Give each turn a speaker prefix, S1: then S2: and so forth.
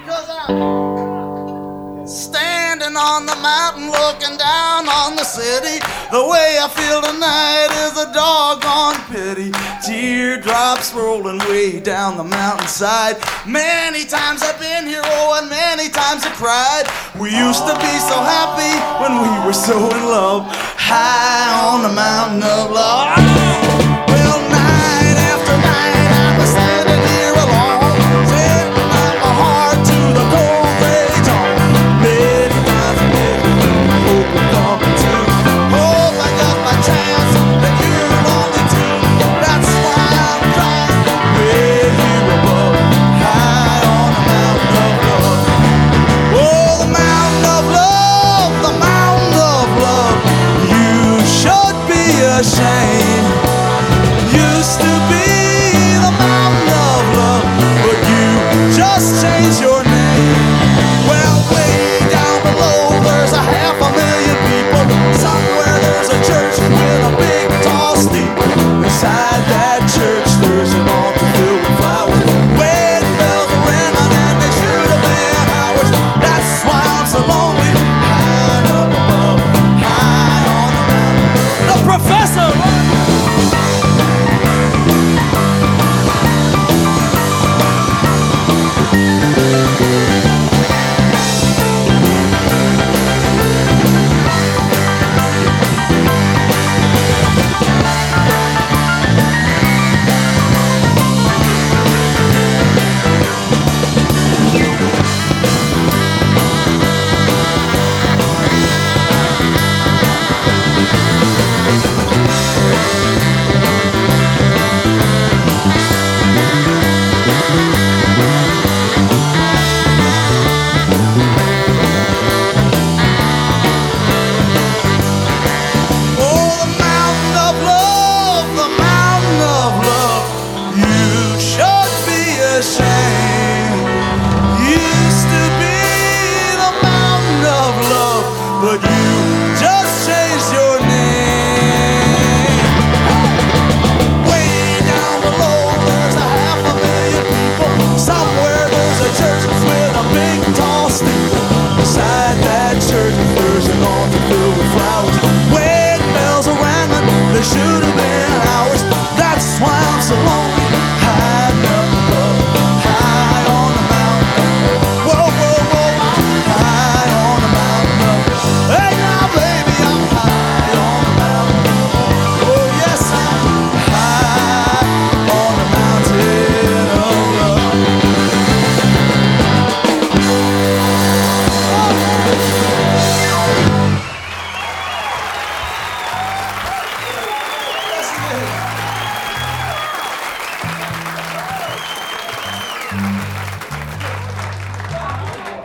S1: 'cause I'm standing on the mountain looking down on the city. The way I feel tonight is a doggone pity. Teardrops rolling way down the mountainside. Many times I've been here, oh, and many times I cried. We used to be so happy when we were so in love, high on the mountain of love. Well, night after night I'm standing here alone, setting out my heart to the cold gray dawn. Many times I hope will come true. Hope I got my chance, that you're lonely too. That's why I'm flying way here above, high on the mountain of love. Oh, the mountain of love, the mountain of love. You should be ashamed. Used to be the mountain of love, but you just changed your name.